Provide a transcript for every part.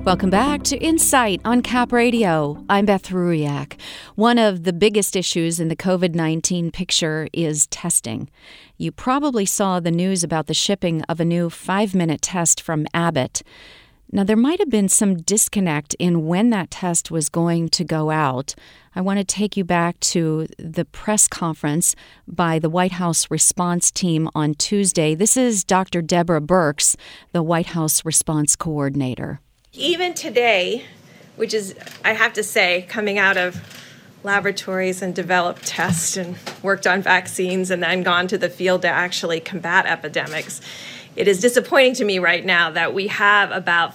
Welcome back to Insight on Cap Radio. I'm Beth Ruiak. One of the biggest issues in the COVID-19 picture is testing. You probably saw the news about the shipping of a new 5-minute test from Abbott. Now, there might have been some disconnect in when that test was going to go out. I want to take you back to the press conference by the White House response team on Tuesday. This is Dr. Deborah Birx, the White House response coordinator. Even today, which is, I have to say, coming out of laboratories and developed tests and worked on vaccines and then gone to the field to actually combat epidemics, it is disappointing to me right now that we have about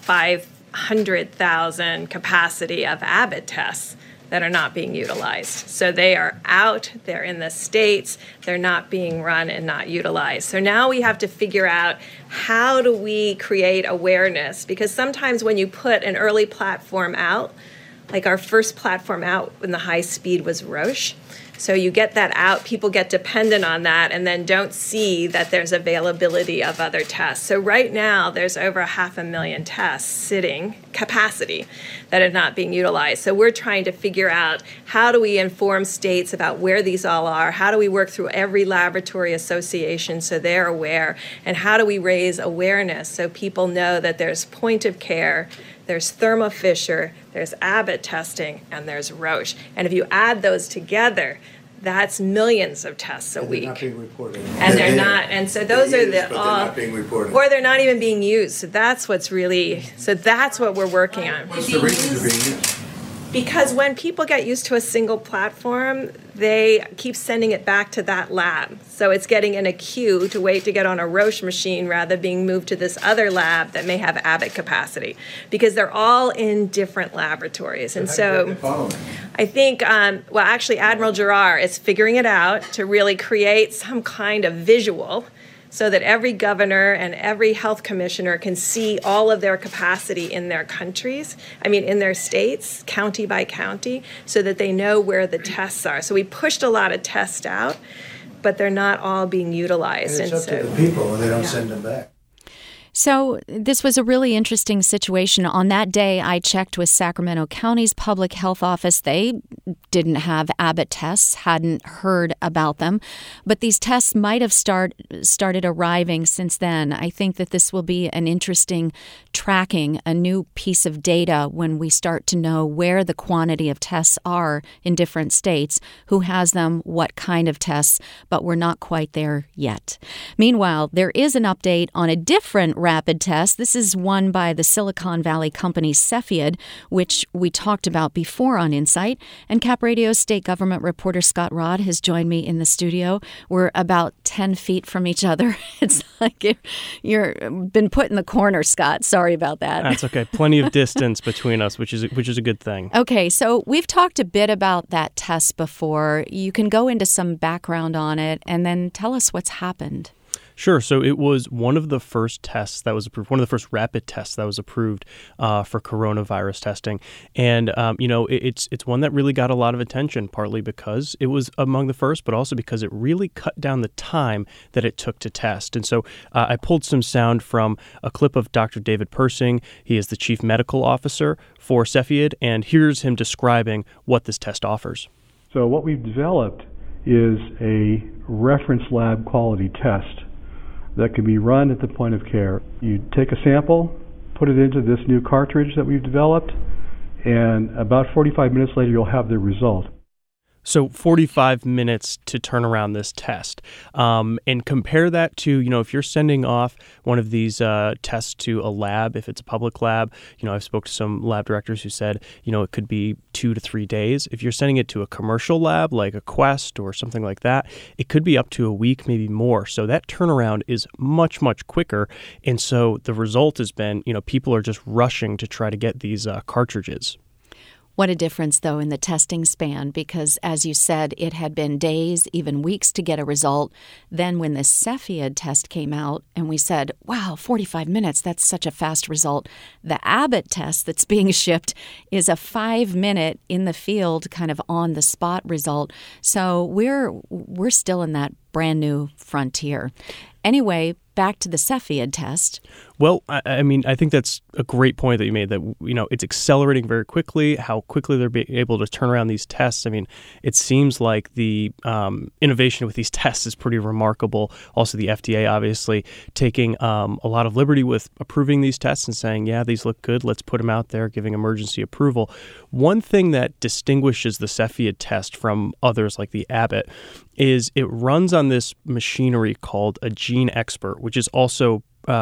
500,000 capacity of Abbott tests that are not being utilized. So they are out, they're in the states, they're not being run and not utilized. So now we have to figure out, how do we create awareness? Because sometimes when you put an early platform out, like our first platform out in the high speed was Roche. So you get that out, people get dependent on that, and then don't see that there's availability of other tests. So right now, there's over 500,000 tests sitting, capacity, that are not being utilized. So we're trying to figure out, how do we inform states about where these all are? How do we work through every laboratory association so they're aware? And how do we raise awareness so people know that there's point of care, there's Thermo Fisher, there's Abbott testing, and there's Roche. And if you add those together, that's millions of tests a week. They're not being reported. And they're not. And so those are the but they're not being reported. or they're not even being used. So that's what we're working on. What's the reason for being used? Because when people get used to a single platform, they keep sending it back to that lab. So it's getting in a queue to wait to get on a Roche machine rather than being moved to this other lab that may have Abbott capacity, because they're all in different laboratories. And so I think, actually, Admiral Giroir is figuring it out to really create some kind of visual so that every governor and every health commissioner can see all of their capacity in their in their states, county by county, so that they know where the tests are. So we pushed a lot of tests out, but they're not all being utilized. And it's up to the people, and they don't send them back. So this was a really interesting situation. On that day, I checked with Sacramento County's public health office. They didn't have Abbott tests, hadn't heard about them, but these tests might have started arriving since then. I think that this will be an interesting tracking, a new piece of data when we start to know where the quantity of tests are in different states, who has them, what kind of tests, but we're not quite there yet. Meanwhile, there is an update on a different rapid test. This is one by the Silicon Valley company Cepheid, which we talked about before on Insight. And Cap Radio's state government reporter Scott Rodd has joined me in the studio. We're about 10 feet from each other. It's like you're been put in the corner, Scott. Sorry about that. That's okay. Plenty of distance between us, which is a good thing. Okay, so we've talked a bit about that test before. You can go into some background on it and then tell us what's happened. Sure. So it was one of the first tests that was approved, one of the first rapid tests that was approved for coronavirus testing. And, it's one that really got a lot of attention, partly because it was among the first, but also because it really cut down the time that it took to test. And so I pulled some sound from a clip of Dr. David Persing. He is the chief medical officer for Cepheid, and here's him describing what this test offers. So what we've developed is a reference lab quality test that can be run at the point of care. You take a sample, put it into this new cartridge that we've developed, and about 45 minutes later you'll have the result. So 45 minutes to turn around this test. And compare that to, if you're sending off one of these tests to a lab, if it's a public lab, I've spoke to some lab directors who said, it could be 2 to 3 days. If you're sending it to a commercial lab like a Quest or something like that, it could be up to a week, maybe more. So that turnaround is much, much quicker. And so the result has been, people are just rushing to try to get these cartridges. What a difference, though, in the testing span, because, as you said, it had been days, even weeks to get a result. Then when the Cepheid test came out and we said, wow, 45 minutes, that's such a fast result. The Abbott test that's being shipped is a 5-minute in the field, kind of on-the-spot result. So we're still in that brand new frontier. Anyway, back to the Cepheid test. Well, I mean, I think that's a great point that you made, that, it's accelerating very quickly, how quickly they're being able to turn around these tests. I mean, it seems like the innovation with these tests is pretty remarkable. Also, the FDA obviously taking a lot of liberty with approving these tests and saying, yeah, these look good, let's put them out there, giving emergency approval. One thing that distinguishes the Cepheid test from others like the Abbott is it runs on this machinery called a GeneXpert, which is also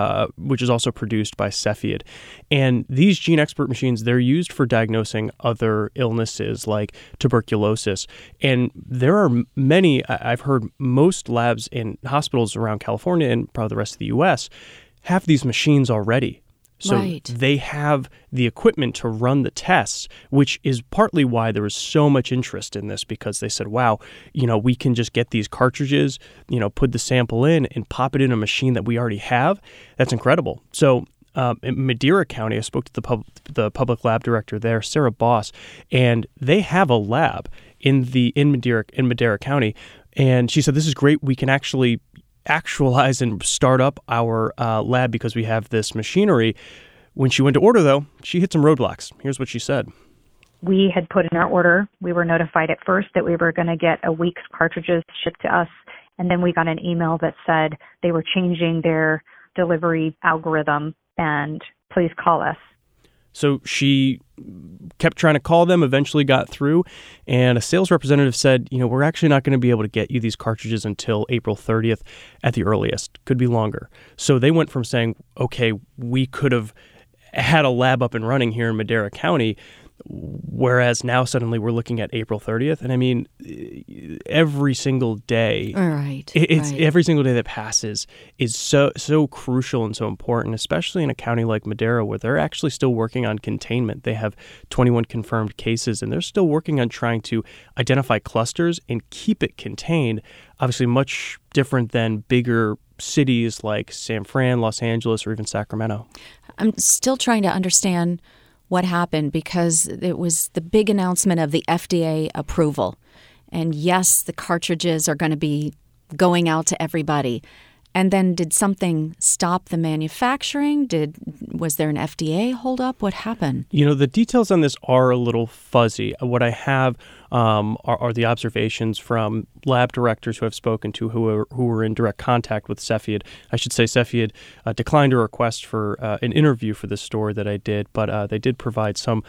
produced by Cepheid. And these GeneXpert machines, they're used for diagnosing other illnesses like tuberculosis. And there are many, I've heard most labs in hospitals around California and probably the rest of the U.S. have these machines already. So they have the equipment to run the tests, which is partly why there was so much interest in this, because they said, wow, we can just get these cartridges, put the sample in and pop it in a machine that we already have. That's incredible. So in Madera County, I spoke to the public lab director there, Sarah Boss, and they have a lab in Madera County. And she said, this is great. We can actually actualize and start up our lab because we have this machinery. When she went to order, though, she hit some roadblocks. Here's what she said. We had put in our order. We were notified at first that we were going to get a week's cartridges shipped to us, and then we got an email that said they were changing their delivery algorithm and please call us. So she kept trying to call them, eventually got through, and a sales representative said, we're actually not going to be able to get you these cartridges until April 30th at the earliest. Could be longer. So they went from saying, okay, we could have had a lab up and running here in Madera County, whereas now suddenly we're looking at April 30th. And I mean, every single day, every single day that passes is so crucial and so important, especially in a county like Madera, where they're actually still working on containment. They have 21 confirmed cases, and they're still working on trying to identify clusters and keep it contained. Obviously, much different than bigger cities like San Fran, Los Angeles, or even Sacramento. I'm still trying to understand what happened, because it was the big announcement of the FDA approval. And yes, the cartridges are going to be going out to everybody. And then did something stop the manufacturing? Was there an FDA holdup? What happened? The details on this are a little fuzzy. What I have are the observations from lab directors who I've spoken to who were in direct contact with Cepheid. I should say Cepheid declined a request for an interview for this story that I did, but they did provide some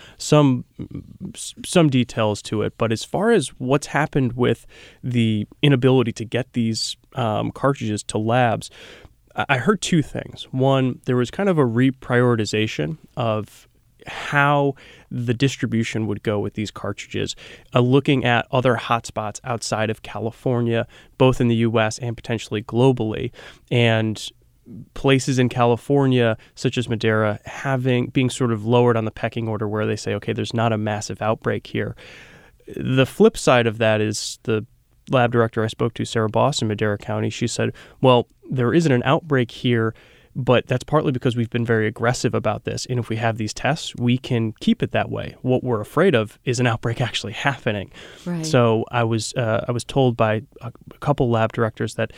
details to it. But as far as what's happened with the inability to get these cartridges to labs, I heard two things. One, there was kind of a reprioritization of how the distribution would go with these cartridges, looking at other hotspots outside of California, both in the U.S. and potentially globally, and places in California, such as Madera, being sort of lowered on the pecking order, where they say, okay, there's not a massive outbreak here. The flip side of that is the lab director I spoke to, Sarah Boss in Madera County. She said, well, there isn't an outbreak here, but that's partly because we've been very aggressive about this. And if we have these tests, we can keep it that way. What we're afraid of is an outbreak actually happening. Right. So I was told by a couple lab directors that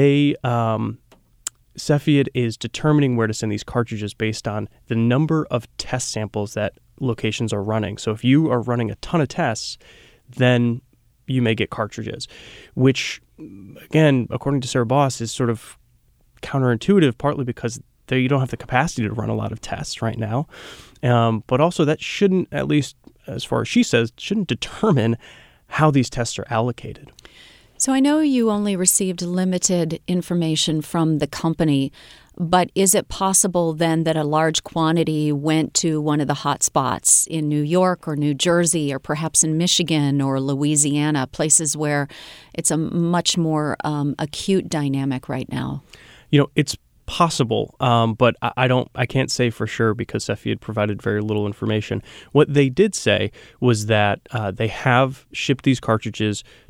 Cepheid is determining where to send these cartridges based on the number of test samples that locations are running. So if you are running a ton of tests, then you may get cartridges, which, again, according to Sarah Boss, is sort of counterintuitive, partly because you don't have the capacity to run a lot of tests right now. But also that shouldn't, at least as far as she says, shouldn't determine how these tests are allocated. So I know you only received limited information from the company, but is it possible then that a large quantity went to one of the hot spots in New York or New Jersey or perhaps in Michigan or Louisiana, places where it's a much more acute dynamic right now? It's possible, but I can't say for sure because Cepheid provided very little information. What they did say was that they have shipped these cartridges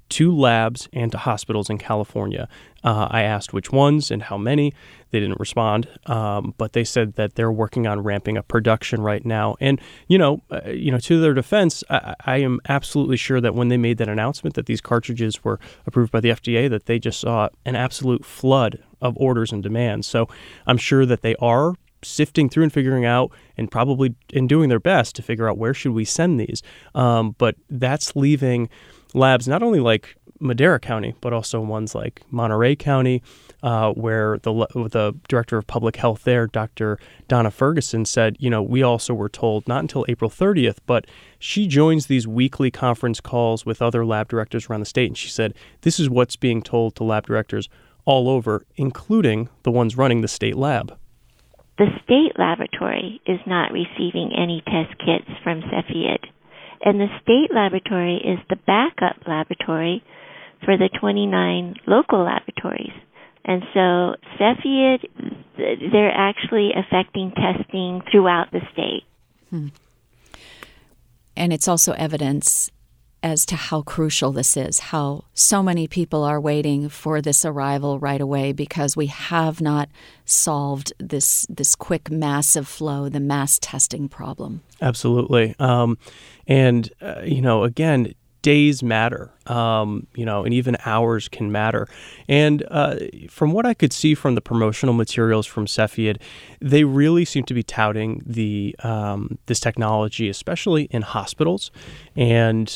to labs and to hospitals in California. I asked which ones and how many. They didn't respond, but they said that they're working on ramping up production right now. And to their defense, I am absolutely sure that when they made that announcement that these cartridges were approved by the FDA, that they just saw an absolute flood of orders and demands. So I'm sure that they are sifting through and figuring out, and probably in doing their best to figure out where should we send these. But that's leaving labs not only like Madera County, but also ones like Monterey County, where the director of public health there, Dr. Donna Ferguson, said, we also were told not until April 30th, but she joins these weekly conference calls with other lab directors around the state. And she said, this is what's being told to lab directors all over, including the ones running the state lab. The state laboratory is not receiving any test kits from Cepheid, and the state laboratory is the backup laboratory for the 29 local laboratories. And so Cepheid, they're actually affecting testing throughout the state. And it's also evidence as to how crucial this is, how so many people are waiting for this arrival right away because we have not solved this quick, massive flow, the mass testing problem. Absolutely. And again, days matter, and even hours can matter. And from what I could see from the promotional materials from Cepheid, they really seem to be touting this technology, especially in hospitals. And,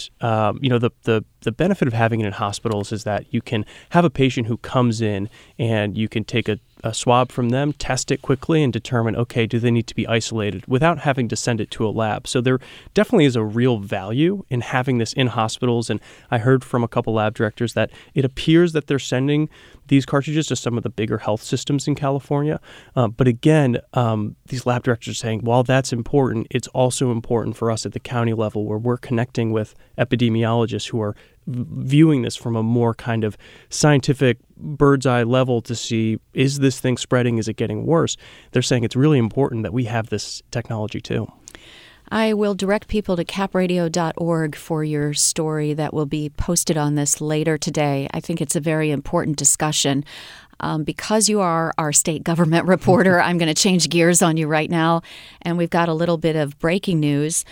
the benefit of having it in hospitals is that you can have a patient who comes in and you can take a swab from them, test it quickly, and determine, okay, do they need to be isolated without having to send it to a lab? So there definitely is a real value in having this in hospitals. And I heard from a couple lab directors that it appears that they're sending these cartridges to some of the bigger health systems in California. But again, these lab directors are saying, while that's important, it's also important for us at the county level where we're connecting with epidemiologists who are viewing this from a more kind of scientific bird's eye level to see, is this thing spreading? Is it getting worse? They're saying it's really important that we have this technology too. I will direct people to capradio.org for your story that will be posted on this later today. I think it's a very important discussion. Because you are our state government reporter, I'm going to change gears on you right now. And we've got a little bit of breaking news.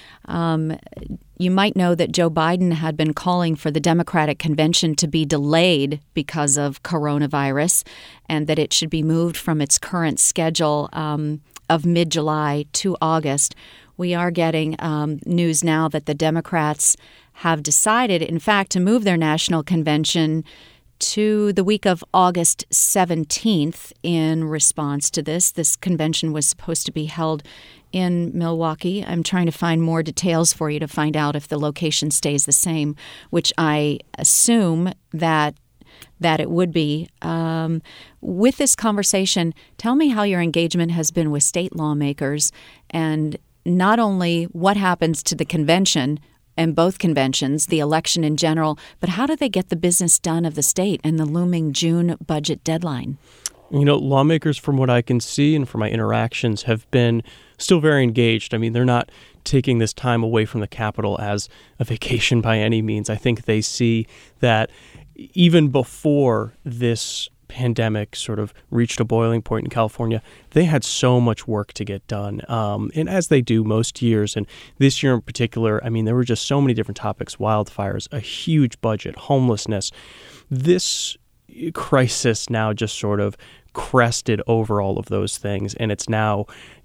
You might know that Joe Biden had been calling for the Democratic convention to be delayed because of coronavirus and that it should be moved from its current schedule of mid-July to August. We are getting news now that the Democrats have decided, in fact, to move their national convention to the week of August 17th in response to this. This convention was supposed to be held in Milwaukee. I'm trying to find more details for you to find out if the location stays the same, which I assume that it would be. With this conversation, tell me how your engagement has been with state lawmakers and not only what happens to the convention and both conventions, the election in general, but how do they get the business done of the state and the looming June budget deadline? Lawmakers, from what I can see and from my interactions, have been still very engaged. I mean, they're not taking this time away from the Capitol as a vacation by any means. I think they see that even before this pandemic sort of reached a boiling point in California, they had so much work to get done. And as they do most years, and this year in particular, I mean, there were just so many different topics: wildfires, a huge budget, homelessness. This crisis now just sort of crested over all of those things. And it's now,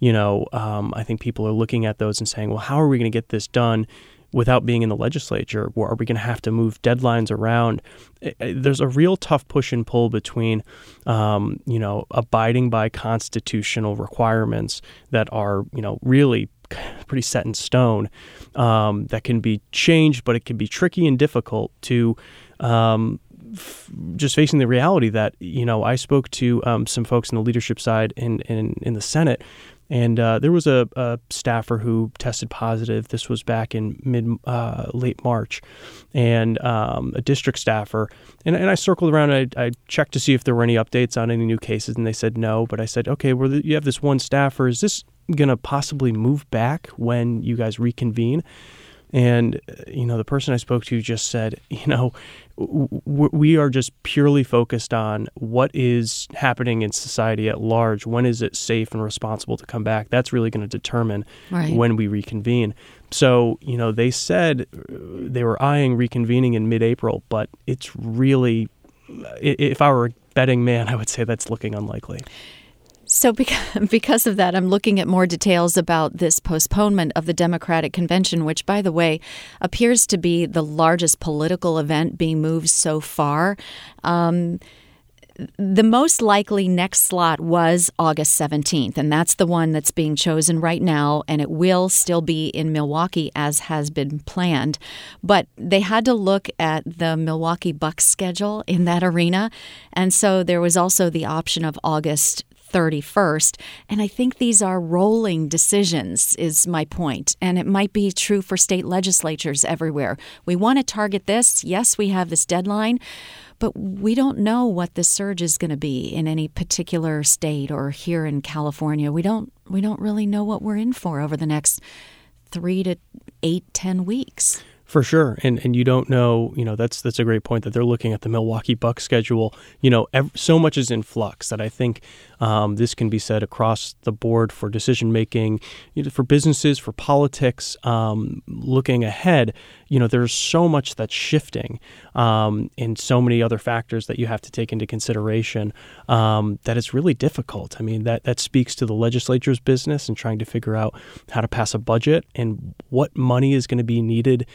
I think people are looking at those and saying, well, how are we going to get this done without being in the legislature? Or are we going to have to move deadlines around? There's a real tough push and pull between, abiding by constitutional requirements that are, really pretty set in stone, that can be changed, but it can be tricky and difficult to just facing the reality that, I spoke to some folks in the leadership side in the Senate. And there was a staffer who tested positive. This was back in late March, and a district staffer. And I circled around and I checked to see if there were any updates on any new cases, and they said no. But I said, okay, well, you have this one staffer. Is this going to possibly move back when you guys reconvene? And, the person I spoke to just said, we are just purely focused on what is happening in society at large. When is it safe and responsible to come back? That's really going to determine when we reconvene. So, they said they were eyeing reconvening in mid-April, but it's really, if I were a betting man, I would say that's looking unlikely. So because of that, I'm looking at more details about this postponement of the Democratic Convention, which, by the way, appears to be the largest political event being moved so far. The most likely next slot was August 17th, and that's the one that's being chosen right now, and it will still be in Milwaukee as has been planned. But they had to look at the Milwaukee Bucks schedule in that arena, and so there was also the option of August 31st. And I think these are rolling decisions, is my point. And it might be true for state legislatures everywhere. We want to target this. Yes, we have this deadline, but we don't know what the surge is going to be in any particular state or here in California. We don't really know what we're in for over the next 3 to 8, 10 weeks. For sure. And you don't know, that's a great point that they're looking at the Milwaukee Bucks schedule. So much is in flux that I think this can be said across the board for decision making, for businesses, for politics, looking ahead. There's so much that's shifting and so many other factors that you have to take into consideration that it's really difficult. I mean, that speaks to the legislature's business and trying to figure out how to pass a budget and what money is going to be needed,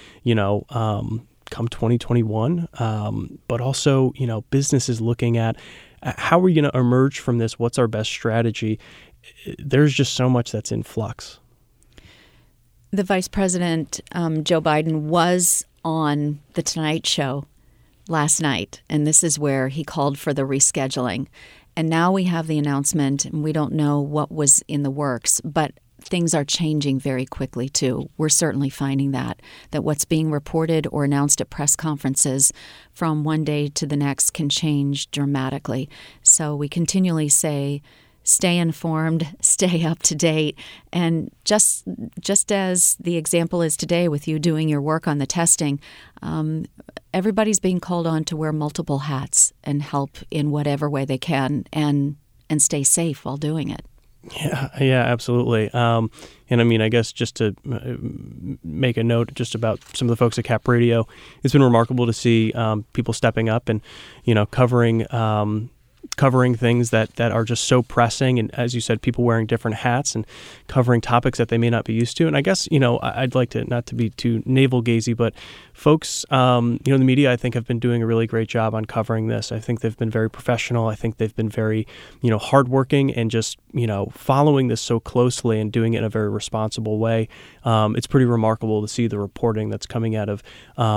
come 2021. But also, businesses looking at how are we going to emerge from this? What's our best strategy? There's just so much that's in flux. The Vice President, Joe Biden, was on The Tonight Show last night, and this is where he called for the rescheduling. And now we have the announcement, and we don't know what was in the works, but things are changing very quickly, too. We're certainly finding that what's being reported or announced at press conferences from one day to the next can change dramatically. So we continually say, stay informed, stay up to date. And just as the example is today with you doing your work on the testing, everybody's being called on to wear multiple hats and help in whatever way they can and stay safe while doing it. Yeah, absolutely. And I mean, I guess just to make a note just about some of the folks at Cap Radio, it's been remarkable to see people stepping up and, covering things that are just so pressing. And as you said, people wearing different hats and covering topics that they may not be used to. And I guess, I'd like to not to be too navel-gazy, but folks, the media, I think, have been doing a really great job on covering this. I think they've been very professional. I think they've been very, hardworking and just, following this so closely and doing it in a very responsible way. It's pretty remarkable to see the reporting that's coming out of,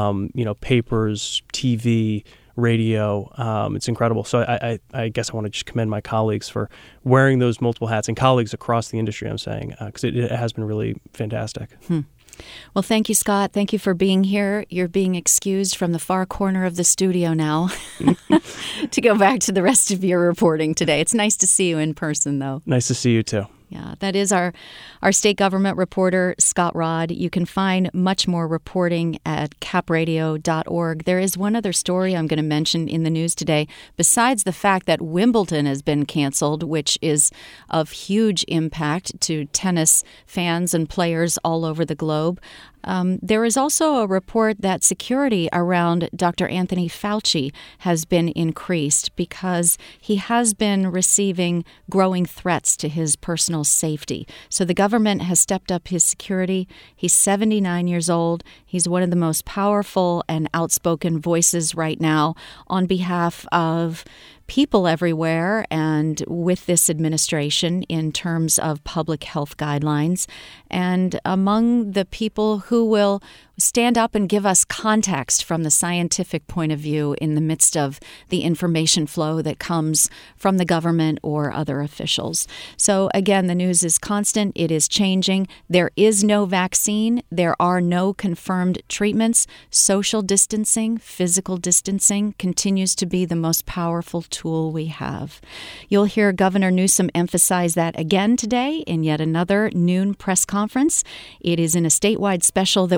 papers, TV, radio. It's incredible. So I guess I want to just commend my colleagues for wearing those multiple hats, and colleagues across the industry, I'm saying, because it has been really fantastic. Well, thank you, Scott. Thank you for being here. You're being excused from the far corner of the studio now to go back to the rest of your reporting today. It's nice to see you in person, though. Nice to see you, too. Yeah, that is our state government reporter, Scott Rodd. You can find much more reporting at capradio.org. There is one other story I'm going to mention in the news today, besides the fact that Wimbledon has been canceled, which is of huge impact to tennis fans and players all over the globe. There is also a report that security around Dr. Anthony Fauci has been increased because he has been receiving growing threats to his personal safety. So the government has stepped up his security. He's 79 years old. He's one of the most powerful and outspoken voices right now on behalf of people everywhere and with this administration in terms of public health guidelines, and among the people who will stand up and give us context from the scientific point of view in the midst of the information flow that comes from the government or other officials. So again, the news is constant. It is changing. There is no vaccine. There are no confirmed treatments. Social distancing, physical distancing continues to be the most powerful tool we have. You'll hear Governor Newsom emphasize that again today in yet another noon press conference. It is in a statewide special that will be hosted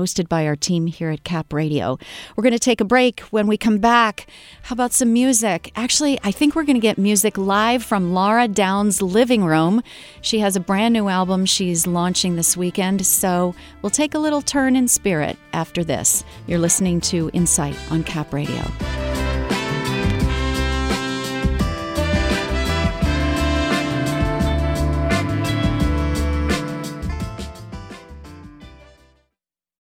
hosted by our team here at Cap Radio. We're going to take a break. When we come back, how about some music? Actually, I think we're going to get music live from Laura Downs' living room. She has a brand new album she's launching this weekend, so we'll take a little turn in spirit after this. You're listening to Insight on Cap Radio.